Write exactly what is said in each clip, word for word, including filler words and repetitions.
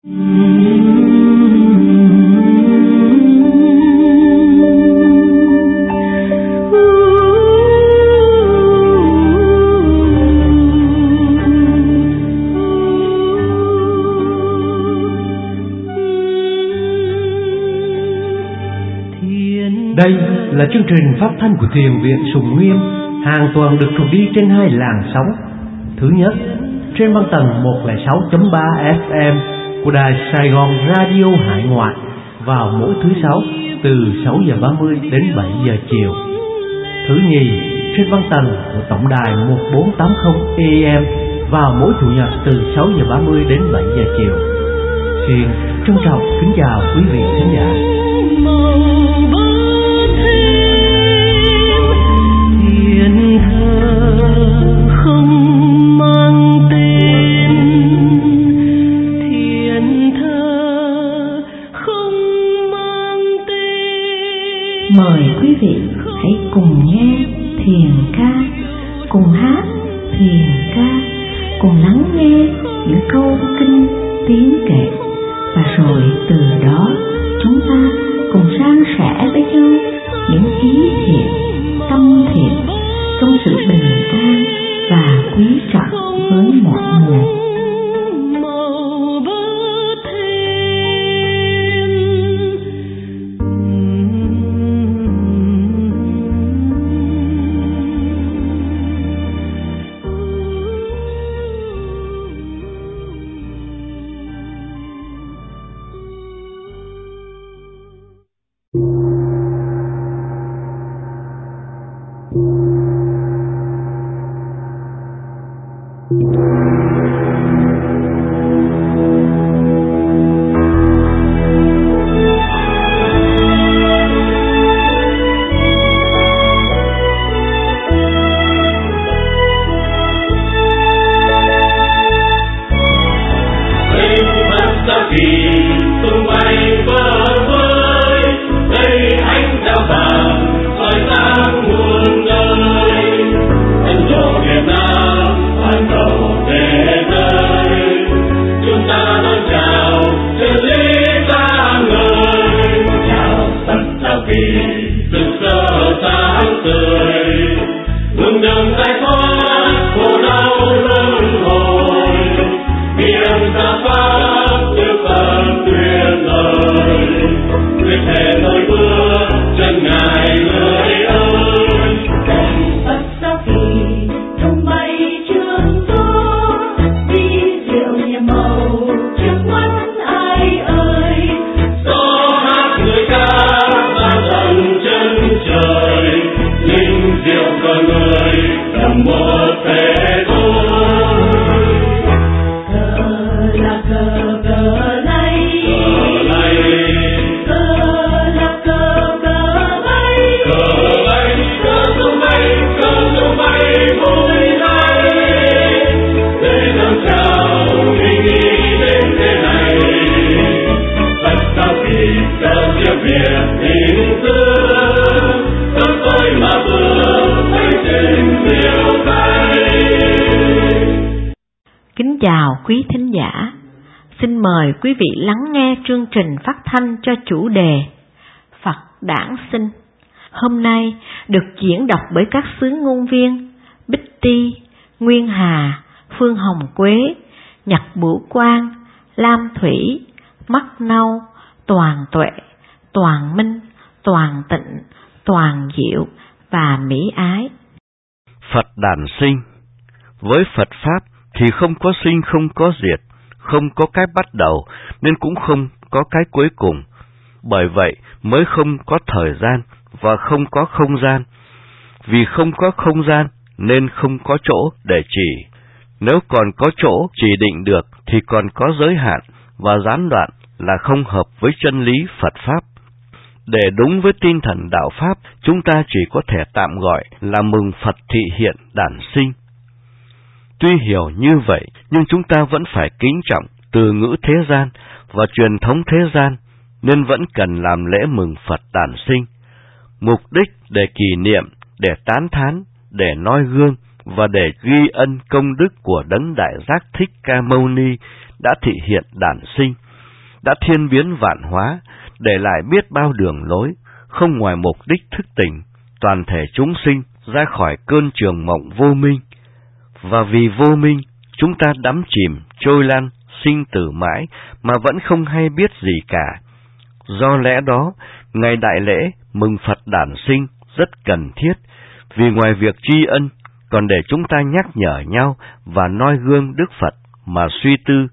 Đây là chương trình phát thanh của Thiền viện Sùng Nguyên, hàng tuần được thuộc đi trên hai làn sóng. Thứ nhất, trên băng tần một không sáu chấm ba ép em của đài Sài Gòn Radio Hải Ngoại vào mỗi thứ sáu từ sáu giờ ba mươi đến bảy giờ chiều. Thứ nhì, trên băng tần của tổng đài một bốn tám không A M vào mỗi chủ nhật từ sáu giờ ba mươi đến bảy giờ chiều. Xin trân trọng kính chào quý vị khán giả. Thiền thờ không mang tên, thiền thờ không mang tên. Mời quý vị hãy cùng nghe thiền ca, cùng hát thiền ca, cùng lắng nghe những câu kinh tiếng kệ, và rồi từ đó chúng ta cùng san sẻ với nhau những ý thiện, tâm thiện trong sự bình an và quý trọng với mọi người. Kính chào quý thính giả. Xin mời quý vị lắng nghe chương trình phát thanh cho chủ đề Phật Đản Sinh. Hôm nay được diễn đọc bởi các xứ ngôn viên Bích Ti, Nguyên Hà, Phương Hồng Quế, Nhật Bửu Quang, Lam Thủy, Mắt Nâu, Toàn Tuệ, Toàn Minh, Toàn Tịnh, Toàn Diệu và Mỹ Ái. Phật đản sinh. Với Phật Pháp thì không có sinh không có diệt, không có cái bắt đầu nên cũng không có cái cuối cùng. Bởi vậy mới không có thời gian và không có không gian. Vì không có không gian nên không có chỗ để chỉ. Nếu còn có chỗ chỉ định được thì còn có giới hạn và gián đoạn là không hợp với chân lý Phật Pháp. Để đúng với tinh thần đạo Pháp, chúng ta chỉ có thể tạm gọi là mừng Phật thị hiện đản sinh. Tuy hiểu như vậy, nhưng chúng ta vẫn phải kính trọng từ ngữ thế gian và truyền thống thế gian, nên vẫn cần làm lễ mừng Phật đản sinh. Mục đích để kỷ niệm, để tán thán, để noi gương và để ghi ân công đức của Đấng Đại Giác Thích Ca Mâu Ni đã thị hiện đản sinh, đã thiên biến vạn hóa, để lại biết bao đường lối, không ngoài mục đích thức tỉnh toàn thể chúng sinh ra khỏi cơn trường mộng vô minh. Và vì vô minh, chúng ta đắm chìm, trôi lăn, sinh tử mãi mà vẫn không hay biết gì cả. Do lẽ đó, ngày đại lễ mừng Phật đản sinh rất cần thiết, vì ngoài việc tri ân, còn để chúng ta nhắc nhở nhau và noi gương Đức Phật mà suy tư.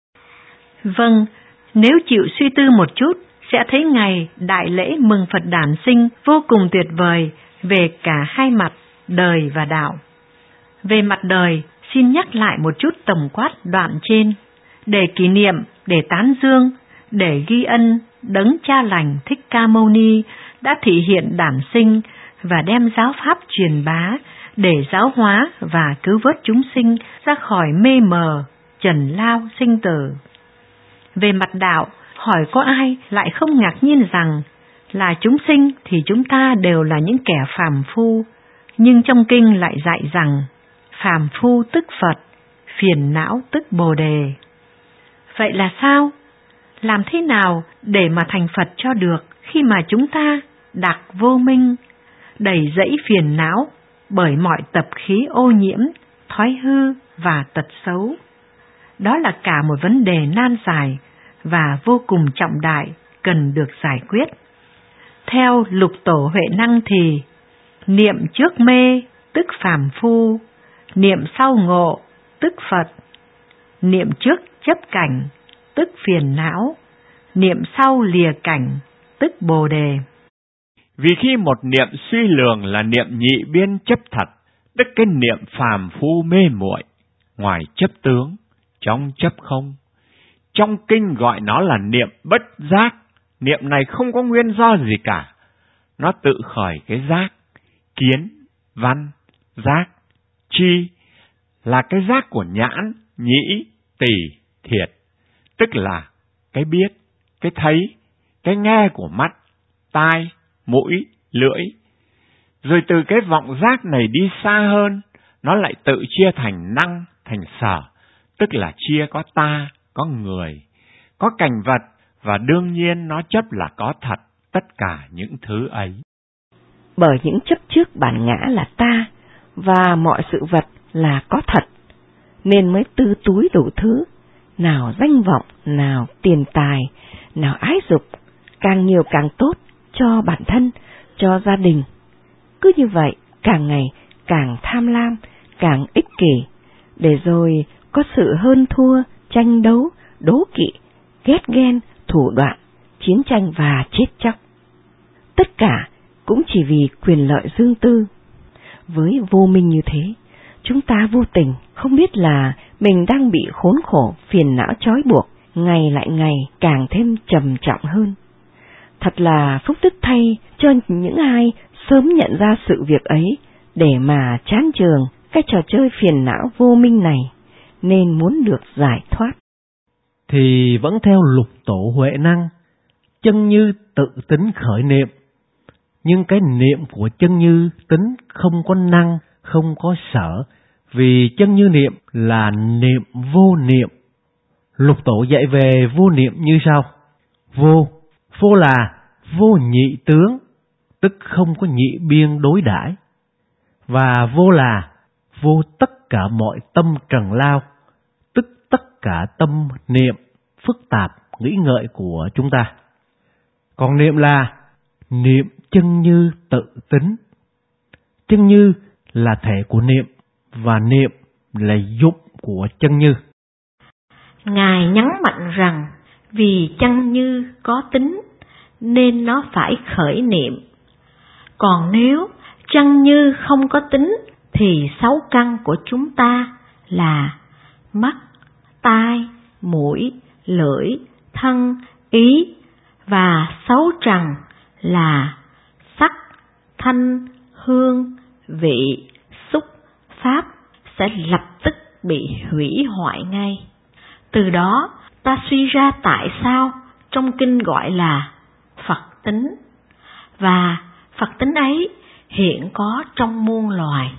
Vâng, nếu chịu suy tư một chút, sẽ thấy ngày đại lễ mừng Phật đản sinh vô cùng tuyệt vời về cả hai mặt, đời và đạo. Về mặt đời, xin nhắc lại một chút tổng quát đoạn trên, để kỷ niệm, để tán dương, để ghi ân đấng cha lành Thích Ca Mâu Ni đã thị hiện đản sinh và đem giáo pháp truyền bá để giáo hóa và cứu vớt chúng sinh ra khỏi mê mờ, trần lao sinh tử. Về mặt đạo, hỏi có ai lại không ngạc nhiên rằng là chúng sinh thì chúng ta đều là những kẻ phàm phu, nhưng trong kinh lại dạy rằng phàm phu tức Phật, phiền não tức Bồ Đề. Vậy là sao? Làm thế nào để mà thành Phật cho được khi mà chúng ta đặc vô minh, đầy dẫy phiền não bởi mọi tập khí ô nhiễm, thói hư và tật xấu? Đó là cả một vấn đề nan giải và vô cùng trọng đại cần được giải quyết. Theo Lục Tổ Huệ Năng thì niệm trước mê tức phàm phu, niệm sau ngộ tức Phật, niệm trước chấp cảnh tức phiền não, niệm sau lìa cảnh tức Bồ Đề. Vì khi một niệm suy lường là niệm nhị biên chấp thật, tức cái niệm phàm phu mê muội, ngoài chấp tướng, trong chấp không. Trong kinh gọi nó là niệm bất giác, niệm này không có nguyên do gì cả. Nó tự khởi cái giác, kiến, văn, giác, chi, là cái giác của nhãn, nhĩ, tỳ, thiệt, tức là cái biết, cái thấy, cái nghe của mắt, tai, mũi, lưỡi. Rồi từ cái vọng giác này đi xa hơn, nó lại tự chia thành năng, thành sở, tức là chia có ta, có người, có cảnh vật, và đương nhiên nó chấp là có thật tất cả những thứ ấy. Bởi những chấp trước bản ngã là ta, và mọi sự vật là có thật, nên mới tư túi đủ thứ, nào danh vọng, nào tiền tài, nào ái dục, càng nhiều càng tốt cho bản thân, cho gia đình. Cứ như vậy, càng ngày càng tham lam, càng ích kỷ, để rồi có sự hơn thua, tranh đấu, đố kỵ, ghét ghen, thủ đoạn, chiến tranh và chết chóc. Tất cả cũng chỉ vì quyền lợi riêng tư. Với vô minh như thế, chúng ta vô tình không biết là mình đang bị khốn khổ, phiền não trói buộc, ngày lại ngày càng thêm trầm trọng hơn. Thật là phúc đức thay cho những ai sớm nhận ra sự việc ấy để mà chán chường cái trò chơi phiền não vô minh này, nên muốn được giải thoát. Thì vẫn theo Lục Tổ Huệ Năng, chân như tự tính khởi niệm, nhưng cái niệm của chân như tính không có năng, không có sở, vì chân như niệm là niệm vô niệm. Lục Tổ dạy về vô niệm như sau: Vô, vô là vô nhị tướng, tức không có nhị biên đối đãi. Và vô là vô tất cả mọi tâm trần lao, tức tất cả tâm niệm phức tạp nghĩ ngợi của chúng ta. Còn niệm là niệm chân như tự tính. Chân như là thể của niệm, và niệm là dụng của chân như. Ngài nhấn mạnh rằng vì chân như có tính nên nó phải khởi niệm. Còn nếu chân như không có tính thì sáu căn của chúng ta là mắt, tai, mũi, lưỡi, thân, ý, và sáu trần là sắc, thanh, hương, vị, xúc, pháp sẽ lập tức bị hủy hoại ngay. Từ đó ta suy ra tại sao trong kinh gọi là Phật tính, và Phật tính ấy hiện có trong muôn loài.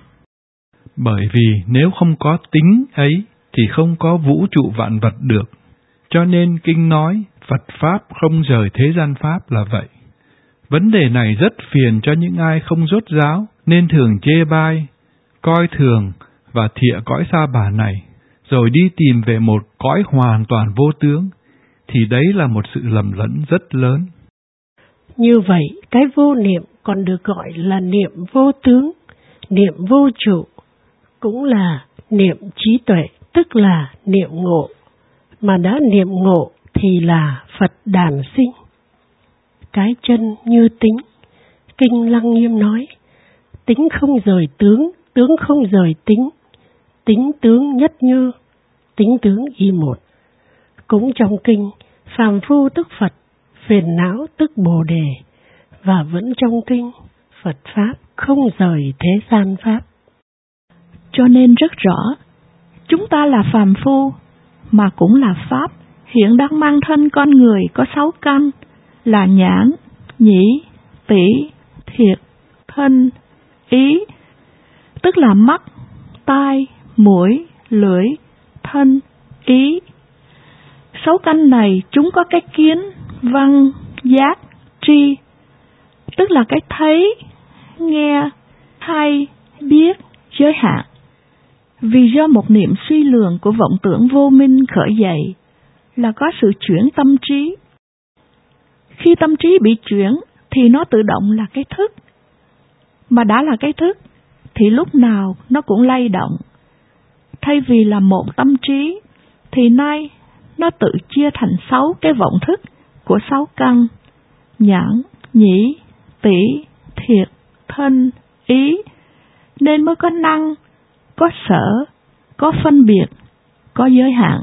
Bởi vì nếu không có tính ấy thì không có vũ trụ vạn vật được. Cho nên kinh nói Phật Pháp không rời thế gian Pháp là vậy. Vấn đề này rất phiền cho những ai không rốt ráo, nên thường chê bai, coi thường và thịa cõi xa bà này, rồi đi tìm về một cõi hoàn toàn vô tướng, thì đấy là một sự lầm lẫn rất lớn. Như vậy, cái vô niệm còn được gọi là niệm vô tướng, niệm vô trụ, cũng là niệm trí tuệ, tức là niệm ngộ. Mà đã niệm ngộ thì là Phật đản sinh. Cái chân như tính, Kinh Lăng Nghiêm nói, tính không rời tướng, tướng không rời tính, tính tướng nhất như, tính tướng y một. Cũng trong kinh, phàm phu tức Phật, phiền não tức Bồ Đề, và vẫn trong kinh, Phật Pháp không rời thế gian Pháp. Cho nên rất rõ, chúng ta là phàm phu, mà cũng là Pháp, hiện đang mang thân con người có sáu căn, là nhãn, nhĩ, tỷ, thiệt, thân, ý, tức là mắt, tai, mũi, lưỡi, thân, ý. Sáu căn này chúng có cái kiến, văn, giác, tri, tức là cái thấy, nghe, hay, biết, giới hạn. Vì do một niệm suy lường của vọng tưởng vô minh khởi dậy, là có sự chuyển tâm trí. Khi tâm trí bị chuyển, thì nó tự động là cái thức. Mà đã là cái thức, thì lúc nào nó cũng lay động. Thay vì là một tâm trí, thì nay nó tự chia thành sáu cái vọng thức của sáu căn: nhãn, nhĩ, tỷ, thiệt, thân, ý, nên mới có năng, có sở, có phân biệt, có giới hạn.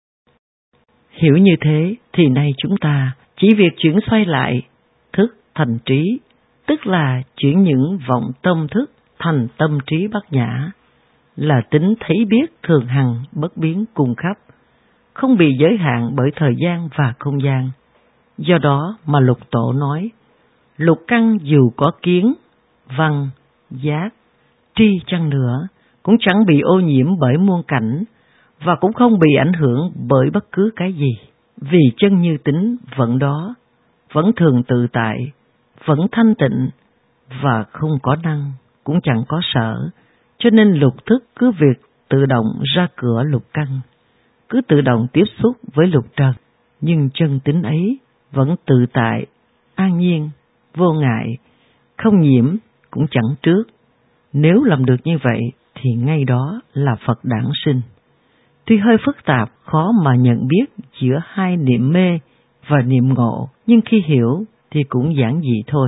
Hiểu như thế thì nay chúng ta chỉ việc chuyển xoay lại thức thành trí, tức là chuyển những vọng tâm thức thành tâm trí bát nhã, là tính thấy biết thường hằng bất biến cùng khắp, không bị giới hạn bởi thời gian và không gian. Do đó mà Lục Tổ nói, lục căn dù có kiến, văn, giác, tri chăng nữa, cũng chẳng bị ô nhiễm bởi muôn cảnh, và cũng không bị ảnh hưởng bởi bất cứ cái gì, vì chân như tính vẫn đó, vẫn thường tự tại, vẫn thanh tịnh, và không có năng, cũng chẳng có sở, cho nên lục thức cứ việc tự động ra cửa lục căn, cứ tự động tiếp xúc với lục trần, nhưng chân tính ấy vẫn tự tại, an nhiên, vô ngại, không nhiễm, cũng chẳng trước. Nếu làm được như vậy thì ngay đó là Phật đản sinh. Tuy hơi phức tạp, khó mà nhận biết giữa hai niệm mê và niệm ngộ, nhưng khi hiểu thì cũng giản dị thôi.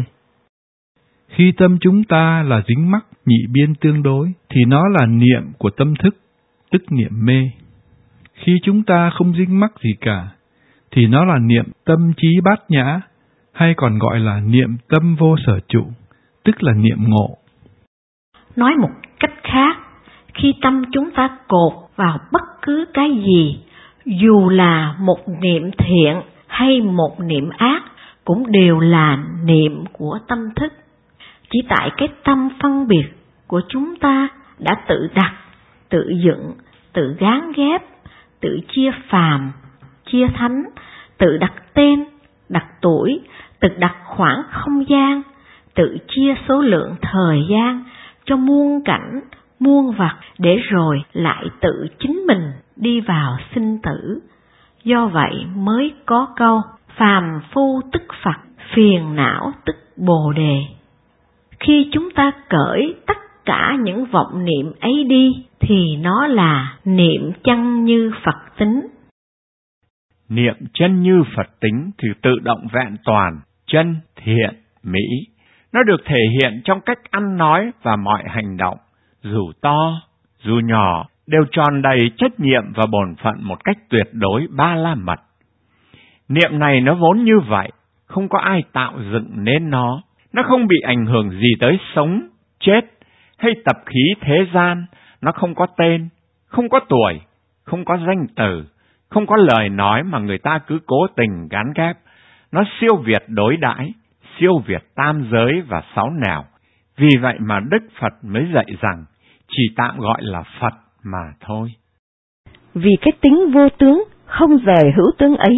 Khi tâm chúng ta là dính mắc nhị biên tương đối, thì nó là niệm của tâm thức, tức niệm mê. Khi chúng ta không dính mắc gì cả, thì nó là niệm tâm trí bát nhã, hay còn gọi là niệm tâm vô sở trụ, tức là niệm ngộ. Nói một cách khác, khi tâm chúng ta cột vào bất cứ cái gì, dù là một niệm thiện hay một niệm ác, cũng đều là niệm của tâm thức. Chỉ tại cái tâm phân biệt của chúng ta đã tự đặt, tự dựng, tự gán ghép, tự chia phàm, chia thánh, tự đặt tên, đặt tuổi, tự đặt khoảng không gian, tự chia số lượng thời gian cho muôn cảnh, muôn vật, để rồi lại tự chính mình đi vào sinh tử. Do vậy mới có câu phàm phu tức Phật, phiền não tức Bồ Đề. Khi chúng ta cởi tất cả những vọng niệm ấy đi, thì nó là niệm chân như Phật tính. Niệm chân như Phật tính thì tự động vẹn toàn, chân, thiện, mỹ. Nó được thể hiện trong cách ăn nói và mọi hành động, dù to, dù nhỏ, đều tròn đầy trách nhiệm và bổn phận một cách tuyệt đối ba la mật. Niệm này nó vốn như vậy, không có ai tạo dựng nên nó. Nó không bị ảnh hưởng gì tới sống, chết hay tập khí thế gian. Nó không có tên, không có tuổi, không có danh từ, không có lời nói mà người ta cứ cố tình gán ghép. Nó siêu việt đối đãi, siêu việt tam giới và sáu nẻo. Vì vậy mà Đức Phật mới dạy rằng chỉ tạm gọi là Phật mà thôi. Vì cái tính vô tướng, không rời hữu tướng ấy,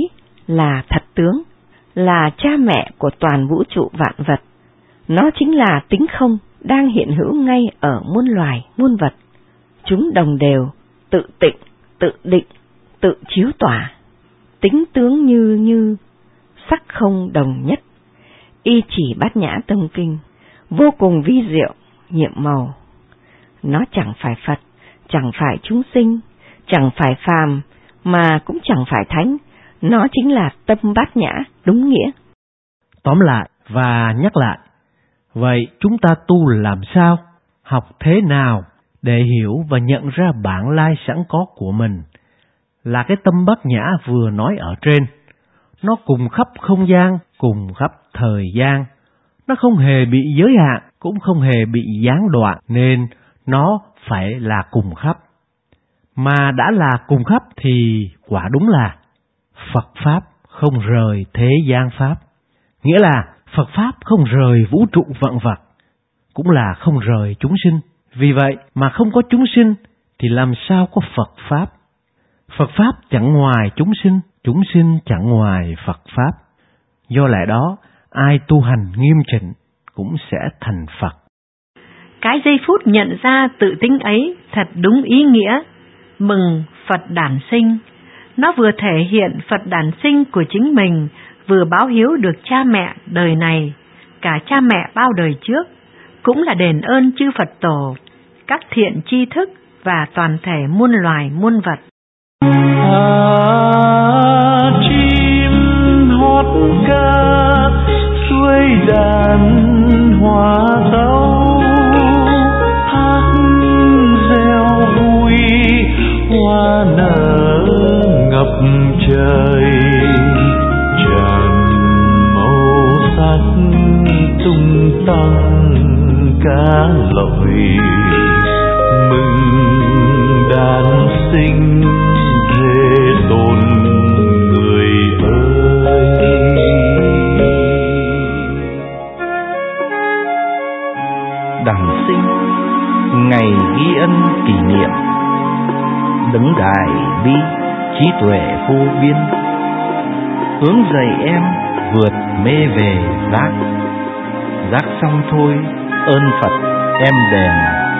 là thật tướng, là cha mẹ của toàn vũ trụ vạn vật. Nó chính là tính không đang hiện hữu ngay ở muôn loài muôn vật. Chúng đồng đều, tự tịnh, tự định, tự chiếu tỏa. Tính tướng như như, sắc không đồng nhất. Y chỉ Bát Nhã Tông Kinh, vô cùng vi diệu, nhiệm màu. Nó chẳng phải Phật, chẳng phải chúng sinh, chẳng phải phàm, mà cũng chẳng phải thánh. Nó chính là tâm bát nhã đúng nghĩa. Tóm lại và nhắc lại, vậy chúng ta tu làm sao? Học thế nào để hiểu và nhận ra bản lai sẵn có của mình? Là cái tâm bát nhã vừa nói ở trên. Nó cùng khắp không gian, cùng khắp thời gian. Nó không hề bị giới hạn, cũng không hề bị gián đoạn, nên nó phải là cùng khắp. Mà đã là cùng khắp thì quả đúng là Phật Pháp không rời thế gian Pháp. Nghĩa là Phật Pháp không rời vũ trụ vạn vật, cũng là không rời chúng sinh. Vì vậy mà không có chúng sinh thì làm sao có Phật Pháp? Phật Pháp chẳng ngoài chúng sinh, chúng sinh chẳng ngoài Phật Pháp. Do lẽ đó, ai tu hành nghiêm chỉnh cũng sẽ thành Phật. Cái giây phút nhận ra tự tính ấy thật đúng ý nghĩa. Mừng Phật đản sinh. Nó vừa thể hiện Phật đản sinh của chính mình, vừa báo hiếu được cha mẹ đời này, cả cha mẹ bao đời trước, cũng là đền ơn chư Phật tổ, các thiện tri thức và toàn thể muôn loài muôn vật. À, chim hót ca xuôi đàn hoa tấu, hát reo vui hoa nở ngập trời, tràn màu sắc tung tăng cá lội, mừng đàn sinh rê tôn người ơi. Đản sinh ngày ghi ân kỷ niệm, đứng đài bi trí tuệ vô biên, hướng dạy em vượt mê về giác. Giác xong thôi ơn Phật em đền.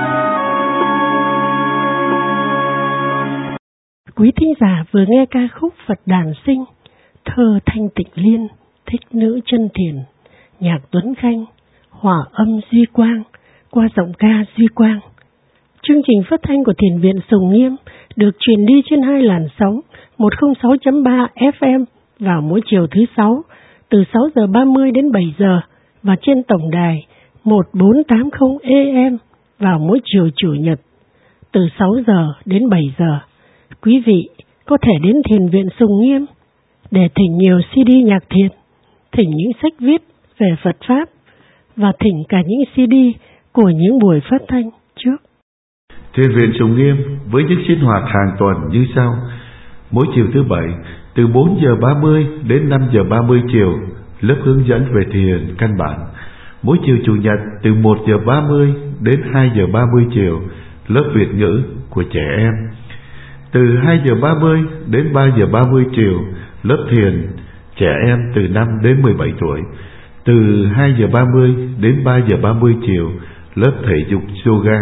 Quý thính giả vừa nghe ca khúc Phật đản sinh, thơ Thanh Tịnh Liên, thích nữ chân thiền, nhạc Tuấn Khanh, hòa âm Duy Quang, qua giọng ca Duy Quang. Chương trình phát thanh của Thiền viện Sùng Nghiêm được truyền đi trên hai làn sóng một không sáu chấm ba ép em vào mỗi chiều thứ sáu từ sáu giờ ba mươi đến bảy giờ và trên tổng đài một bốn tám không a em vào mỗi chiều chủ nhật từ sáu giờ đến bảy giờ. Quý vị có thể đến Thiền viện Sùng Nghiêm để thỉnh nhiều xê đê nhạc thiền, thỉnh những sách viết về Phật Pháp và thỉnh cả những xê đê của những buổi phát thanh trước. Thiền viện Sùng Nghiêm với những sinh hoạt hàng tuần như sau: mỗi chiều thứ bảy từ bốn giờ ba mươi đến năm giờ ba mươi chiều, lớp hướng dẫn về thiền căn bản. Mỗi chiều chủ nhật từ một giờ ba mươi đến hai giờ ba mươi chiều, lớp Việt ngữ của trẻ em. Từ hai giờ ba mươi đến ba giờ ba mươi chiều, lớp thiền trẻ em từ năm đến mười bảy tuổi. Từ hai giờ ba mươi đến ba giờ ba mươi chiều, lớp thể dục yoga.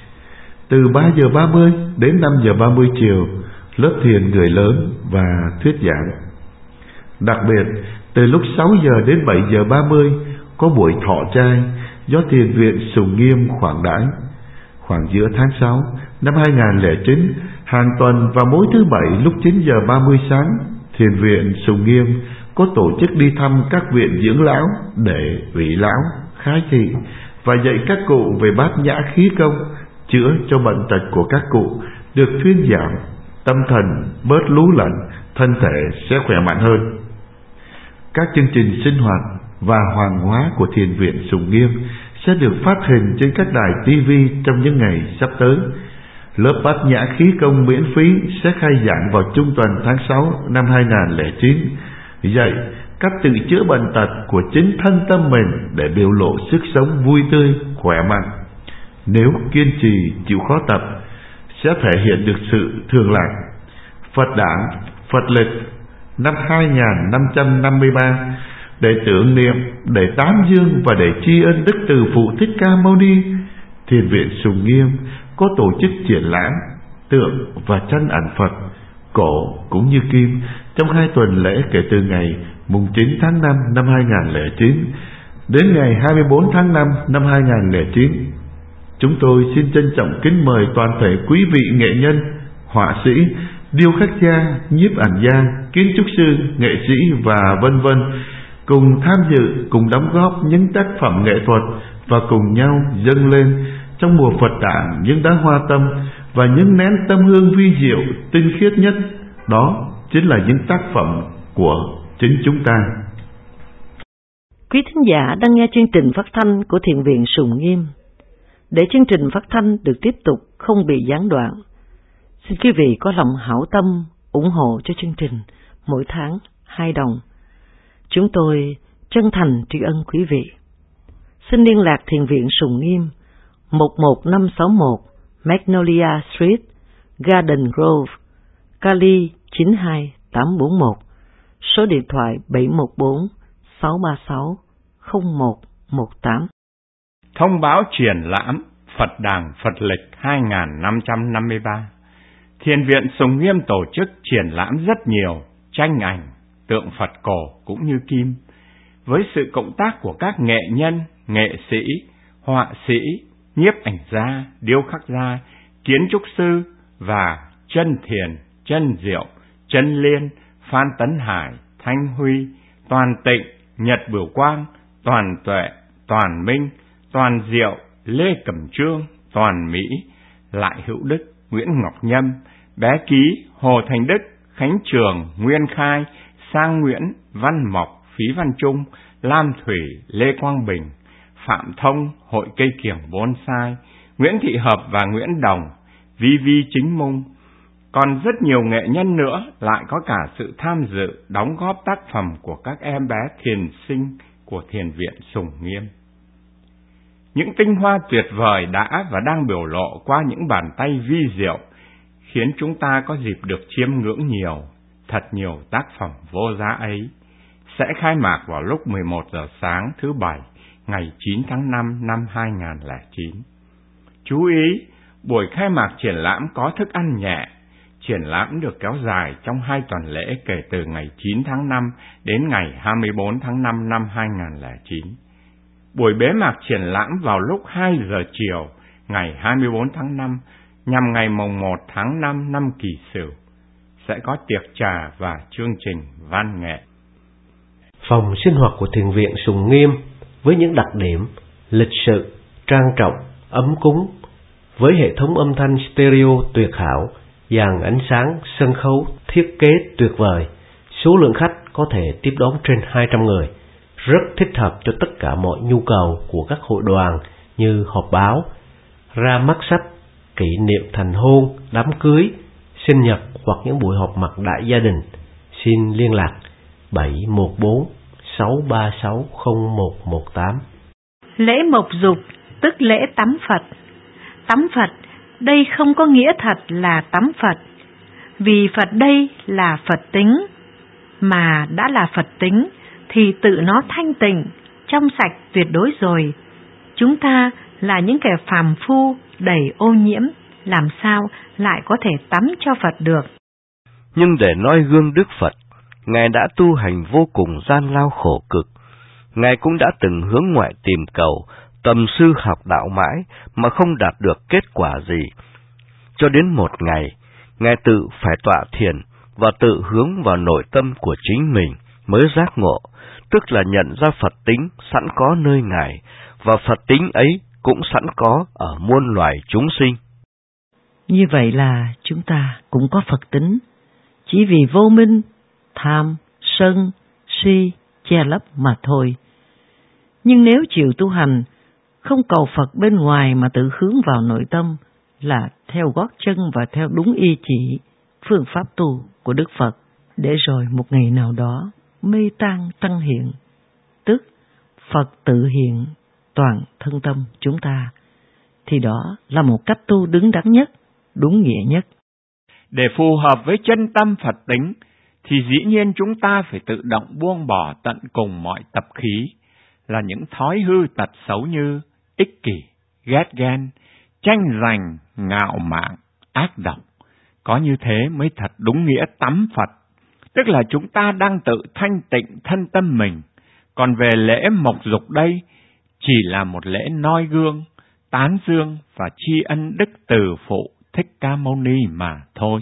Từ ba giờ ba mươi đến năm giờ ba mươi chiều, lớp thiền người lớn và thuyết giảng. Đặc biệt, từ lúc sáu giờ đến bảy giờ ba mươi có buổi thọ trai do Thiền viện Sùng Nghiêm khoản đãi. Khoảng giữa tháng sáu năm hai nghìn không trăm lẻ chín, hàng tuần vào mỗi thứ bảy lúc chín giờ ba mươi sáng, Thiền viện Sùng Nghiêm có tổ chức đi thăm các viện dưỡng lão để vị lão khai thị và dạy các cụ về bát nhã khí công, chữa cho bệnh tật của các cụ được thuyên giảm, tâm thần bớt lú lẫn, thân thể sẽ khỏe mạnh hơn. Các chương trình sinh hoạt và hoàng hóa của Thiền viện Sùng Nghiêm sẽ được phát hình trên các đài ti vi trong những ngày sắp tới. Lớp bát nhã khí công miễn phí sẽ khai giảng vào trung tuần tháng sáu năm hai nghìn không trăm lẻ chín, dạy cách tự chữa bệnh tật của chính thân tâm mình để biểu lộ sức sống vui tươi, khỏe mạnh. Nếu kiên trì chịu khó tập, sẽ thể hiện được sự thường lặng. Phật đản, Phật lịch năm hai nghìn năm trăm năm mươi ba, để tưởng niệm, để tán dương và để tri ân Đức Từ Phụ Thích Ca Mâu Ni, Thiền viện Sùng Nghiêm có tổ chức triển lãm tượng và tranh ảnh Phật cổ cũng như kim trong hai tuần lễ kể từ ngày mùng chín tháng năm năm hai nghìn lẻ chín đến ngày hai mươi bốn tháng năm năm hai nghìn lẻ chín. Chúng tôi xin trân trọng kính mời toàn thể quý vị nghệ nhân, họa sĩ, điêu khắc gia, nhiếp ảnh gia, kiến trúc sư, nghệ sĩ và vân vân cùng tham dự, cùng đóng góp những tác phẩm nghệ thuật và cùng nhau dâng lên trong mùa Phật đản những đóa hoa tâm và những nén tâm hương vi diệu tinh khiết nhất. Đó chính là những tác phẩm của chính chúng ta. Quý thính giả đang nghe chương trình phát thanh của Thiền viện Sùng Nghiêm. Để chương trình phát thanh được tiếp tục không bị gián đoạn, xin quý vị có lòng hảo tâm ủng hộ cho chương trình mỗi tháng hai đồng. Chúng tôi chân thành tri ân quý vị. Xin liên lạc Thiền viện Sùng Nghiêm một một năm sáu một Magnolia Street, Garden Grove, Cali chín hai tám bốn một, số điện thoại bảy một bốn sáu ba sáu không một một tám. Thông báo triển lãm Phật đản Phật lịch hai nghìn năm trăm năm mươi ba. Thiền viện Sùng Nghiêm tổ chức triển lãm rất nhiều tranh ảnh, tượng Phật cổ cũng như kim, với sự cộng tác của các nghệ nhân, nghệ sĩ, họa sĩ, nhiếp ảnh gia, điêu khắc gia, kiến trúc sư và chân thiền, chân diệu, chân liên, Phan Tấn Hải, Thanh Huy, Toàn Tịnh, Nhật Bửu Quang, Toàn Tuệ, Toàn Minh, Toàn Diệu, Lê Cẩm Trương, Toàn Mỹ, Lại Hữu Đức, Nguyễn Ngọc Nhâm, Bé Ký, Hồ Thành Đức, Khánh Trường, Nguyên Khai, Sang Nguyễn, Văn Mộc, Phí Văn Trung, Lam Thủy, Lê Quang Bình, Phạm Thông, Hội Cây Kiểng Bonsai, Nguyễn Thị Hợp và Nguyễn Đồng, Vi Vi Chính Mung. Còn rất nhiều nghệ nhân nữa, lại có cả sự tham dự, đóng góp tác phẩm của các em bé thiền sinh của Thiền viện Sùng Nghiêm. Những tinh hoa tuyệt vời đã và đang biểu lộ qua những bàn tay vi diệu, khiến chúng ta có dịp được chiêm ngưỡng nhiều, thật nhiều tác phẩm vô giá ấy, sẽ khai mạc vào lúc mười một giờ sáng thứ Bảy, ngày chín tháng năm năm hai nghìn lẻ chín. Chú ý, buổi khai mạc triển lãm có thức ăn nhẹ. Triển lãm được kéo dài trong hai tuần lễ kể từ ngày chín tháng năm đến ngày hai mươi bốn tháng năm năm hai nghìn lẻ chín. Buổi bế mạc triển lãm vào lúc hai giờ chiều ngày hai mươi bốn tháng năm nhằm ngày mồng một tháng năm năm Kỷ Sửu. Sẽ có tiệc trà và chương trình văn nghệ. Phòng sinh hoạt của Thiền viện Sùng Nghiêm với những đặc điểm lịch sự, trang trọng, ấm cúng, với hệ thống âm thanh stereo tuyệt hảo, dàn ánh sáng, sân khấu thiết kế tuyệt vời, số lượng khách có thể tiếp đón trên hai trăm người, rất thích hợp cho tất cả mọi nhu cầu của các hội đoàn như họp báo, ra mắt sách, kỷ niệm thành hôn, đám cưới, sinh nhật hoặc những buổi họp mặt đại gia đình. Xin liên lạc bảy một bốn sáu ba sáu không một một tám. Lễ mộc dục tức lễ tắm Phật. Tắm Phật đây không có nghĩa thật là tắm Phật, vì Phật đây là Phật tính, mà đã là Phật tính thì tự nó thanh tịnh, trong sạch tuyệt đối rồi. Chúng ta là những kẻ phàm phu đầy ô nhiễm, làm sao lại có thể tắm cho Phật được? Nhưng để noi gương Đức Phật, Ngài đã tu hành vô cùng gian lao khổ cực. Ngài cũng đã từng hướng ngoại tìm cầu, tầm sư học đạo mãi mà không đạt được kết quả gì. Cho đến một ngày, Ngài tự phải tọa thiền và tự hướng vào nội tâm của chính mình mới giác ngộ, tức là nhận ra Phật tính sẵn có nơi Ngài, và Phật tính ấy cũng sẵn có ở muôn loài chúng sinh. Như vậy là chúng ta cũng có Phật tính, chỉ vì vô minh, tham, sân, si, che lấp mà thôi. Nhưng nếu chịu tu hành, không cầu Phật bên ngoài mà tự hướng vào nội tâm, là theo gót chân và theo đúng ý chỉ, phương pháp tu của Đức Phật, để rồi một ngày nào đó mê tan tăng hiện, tức Phật tự hiện toàn thân tâm chúng ta, thì đó là một cách tu đứng đắn nhất, đúng nghĩa nhất. Để phù hợp với chân tâm Phật tính, thì dĩ nhiên chúng ta phải tự động buông bỏ tận cùng mọi tập khí, là những thói hư tật xấu như ích kỷ, ghét ghen, tranh giành, ngạo mạn, ác độc. Có như thế mới thật đúng nghĩa tắm Phật, tức là chúng ta đang tự thanh tịnh thân tâm mình. Còn về lễ mộc dục đây, chỉ là một lễ noi gương, tán dương và tri ân Đức Từ Phụ Thích Ca Mâu Ni mà thôi.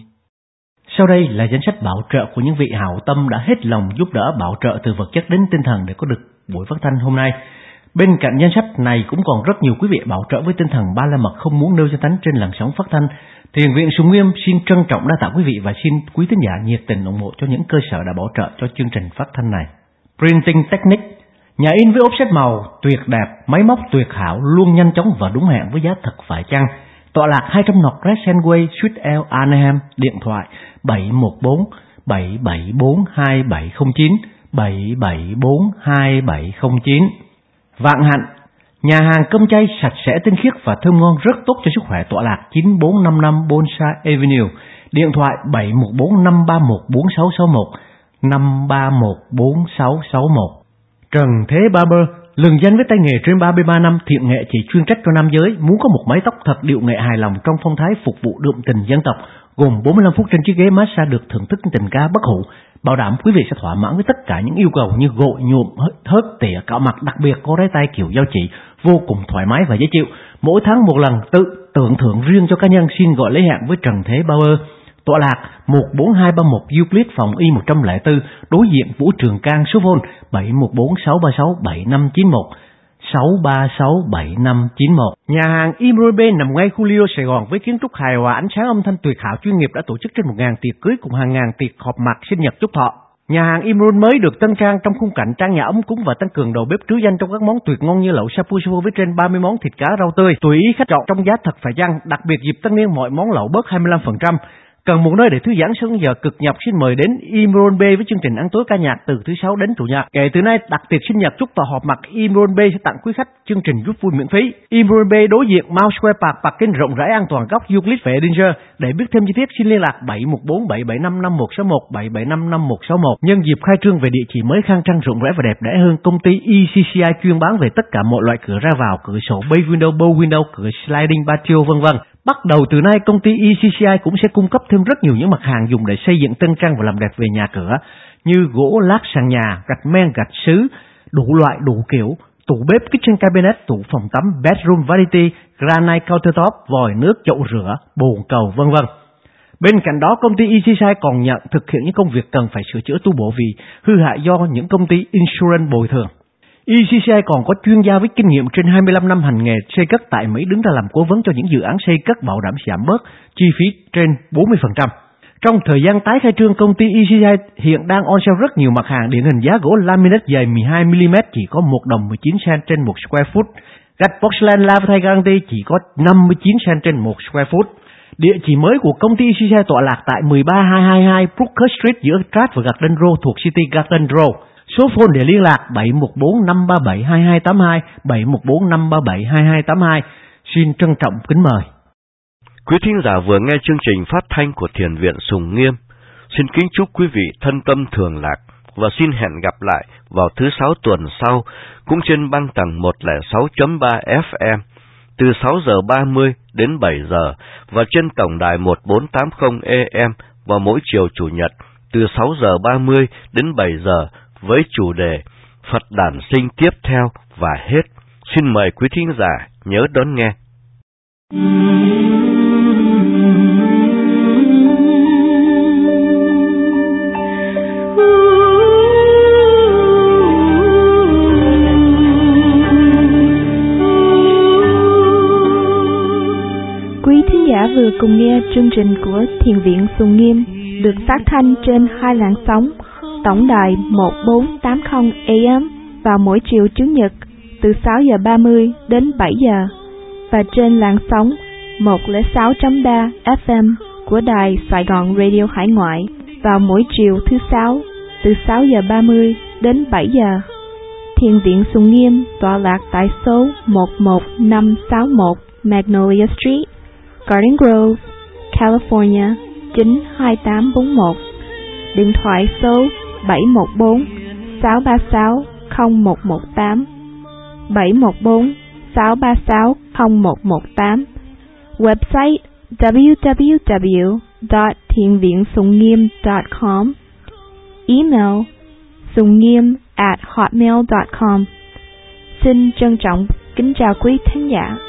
Sau đây là danh sách bảo trợ của những vị hảo tâm đã hết lòng giúp đỡ bảo trợ từ vật chất đến tinh thần để có được buổi phát thanh hôm nay. Bên cạnh danh sách này cũng còn rất nhiều quý vị bảo trợ với tinh thần ba la mật không muốn nêu danh tánh trên làn sóng phát thanh. Thiền viện Sùng Nghiêm xin trân trọng đa tạ quý vị và xin quý thính giả nhiệt tình ủng hộ cho những cơ sở đã bảo trợ cho chương trình phát thanh này. Printing Technique, nhà in với ốp sách màu tuyệt đẹp, máy móc tuyệt hảo, luôn nhanh chóng và đúng hẹn với giá thật phải chăng. Tọa lạc hai trăm North Crescent Way, Suite L, Anaheim. Điện thoại bảy một bốn bảy bảy bốn hai bảy không chín, bảy bảy bốn hai bảy không chín. Vạn Hạnh, nhà hàng cơm chay sạch sẽ tinh khiết và thơm ngon rất tốt cho sức khỏe, tọa lạc chín bốn năm năm Bonsai Avenue. Điện thoại bảy một bốn năm ba một bốn sáu sáu một, năm ba một bốn sáu sáu một. Trần Thế Barber, lừng danh với tay nghề trên ba mươi ba năm, thiện nghệ chỉ chuyên trách cho nam giới, muốn có một mái tóc thật điệu nghệ hài lòng trong phong thái phục vụ đượm tình dân tộc, gồm bốn mươi lăm phút trên chiếc ghế massage được thưởng thức tình ca bất hủ, bảo đảm quý vị sẽ thỏa mãn với tất cả những yêu cầu như gội, nhuộm, thớt, tỉa, cạo mặt, đặc biệt có đáy tay kiểu giao chỉ vô cùng thoải mái và dễ chịu. Mỗi tháng một lần, tự tưởng thưởng riêng cho cá nhân. Xin gọi lấy hẹn với Trần Thế Bauer, tọa lạc một bốn hai ba một Euclid, phòng Y một không bốn, đối diện Vũ Trường Cang. Số phone bảy một bốn sáu ba sáu bảy năm chín một, sáu ba sáu bảy năm chín một. Nhà hàng Imrobe nằm ngay khu Lido, Sài Gòn với kiến trúc hài hòa, ánh sáng âm thanh tuyệt hảo chuyên nghiệp, đã tổ chức trên một ngàn tiệc cưới cùng hàng ngàn tiệc họp mặt sinh nhật chúc thọ. Nhà hàng Imron mới được tân trang trong khung cảnh trang nhà ấm cúng và tăng cường đầu bếp trứ danh trong các món tuyệt ngon như lẩu shabu shabu với trên ba mươi món thịt cá rau tươi, tùy ý khách chọn trong giá thật phải chăng. Đặc biệt dịp tân niên mọi món lẩu bớt hai mươi lăm phần trăm. Cần một nơi để thư giãn sau giờ cực nhọc, xin mời đến Imron B với chương trình ăn tối ca nhạc từ thứ sáu đến chủ nhật. Kể từ nay, đặt tiệc sinh nhật chúc tọa họp mặt, Imron B sẽ tặng quý khách chương trình giúp vui miễn phí. Imron B đối diện Mount Square Park, parking rộng rãi an toàn góc Euclid và Edinger. Để biết thêm chi tiết xin liên lạc bảy một bốn bảy bảy năm năm một sáu một, bảy bảy năm năm một sáu một. Nhân dịp khai trương về địa chỉ mới khang trang rộng rãi và đẹp đẽ hơn, công ty e xê xê i chuyên bán về tất cả mọi loại cửa ra vào, cửa sổ, bay window, bow window, cửa sliding patio vân vân. Bắt đầu từ nay, công ty e xê xê i cũng sẽ cung cấp thêm rất nhiều những mặt hàng dùng để xây dựng tân trang và làm đẹp về nhà cửa, như gỗ lát sàn nhà, gạch men, gạch sứ, đủ loại đủ kiểu, tủ bếp, kitchen cabinet, tủ phòng tắm, bedroom vanity, granite countertop, vòi nước, chậu rửa, bồn cầu vân vân. Bên cạnh đó, công ty e xê xê i còn nhận thực hiện những công việc cần phải sửa chữa tu bổ vì hư hại do những công ty insurance bồi thường. e xê xê i còn có chuyên gia với kinh nghiệm trên hai mươi lăm năm hành nghề xây cất tại Mỹ, đứng ra làm cố vấn cho những dự án xây cất, bảo đảm giảm bớt chi phí trên bốn mươi phần trăm. Trong thời gian tái khai trương, công ty e xê xê i hiện đang on sale rất nhiều mặt hàng, điển hình giá gỗ laminate dày mười hai mi li mét chỉ có một đồng mười chín cent trên một square foot, gạch porcelain Lavathai Guarantee chỉ có năm mươi chín cent trên một square foot. Địa chỉ mới của công ty e xê xê i tọa lạc tại một ba hai hai hai Brooker Street giữa Strat và Garden Row thuộc City Garden Row. Số phone để liên lạc bảy một bốn năm ba bảy hai hai tám hai, bảy một bốn năm ba bảy hai hai tám hai. Xin trân trọng kính mời. Quý thính giả vừa nghe chương trình phát thanh của Thiền viện Sùng Nghiêm. Xin kính chúc quý vị thân tâm thường lạc và xin hẹn gặp lại vào thứ sáu tuần sau cũng trên băng tầng một không sáu chấm ba ép em từ sáu giờ ba mươi đến bảy giờ và trên tổng đài một bốn tám không a em vào mỗi chiều chủ nhật từ sáu giờ ba mươi đến bảy giờ với chủ đề Phật đản sinh tiếp theo và hết. Xin mời quý thính giả nhớ đón nghe. Quý thính giả vừa cùng nghe chương trình của Thiền viện Sùng Nghiêm được phát thanh trên hai làn sóng tổng đài một bốn tám không a em vào mỗi chiều Chủ nhật từ sáu giờ ba mươi đến bảy giờ và trên làn sóng một không sáu chấm ba ép em của đài Sài Gòn Radio Hải Ngoại vào mỗi chiều thứ sáu từ sáu giờ ba mươi đến bảy giờ. Thiền viện Sùng Nghiêm tọa lạc tại số một một năm sáu một Magnolia Street, Garden Grove, California chín hai tám bốn một. điện thoại số bảy một bốn sáu ba sáu không một một tám, bảy một bốn sáu ba sáu không một một tám, website w w w dot thiền viện sùng nghiêm dot com, email sùng nghiêm at hotmail dot com. Xin trân trọng kính chào quý thính giả.